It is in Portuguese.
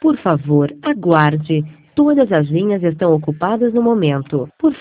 Por favor, aguarde. Todas as linhas estão ocupadas no momento. Por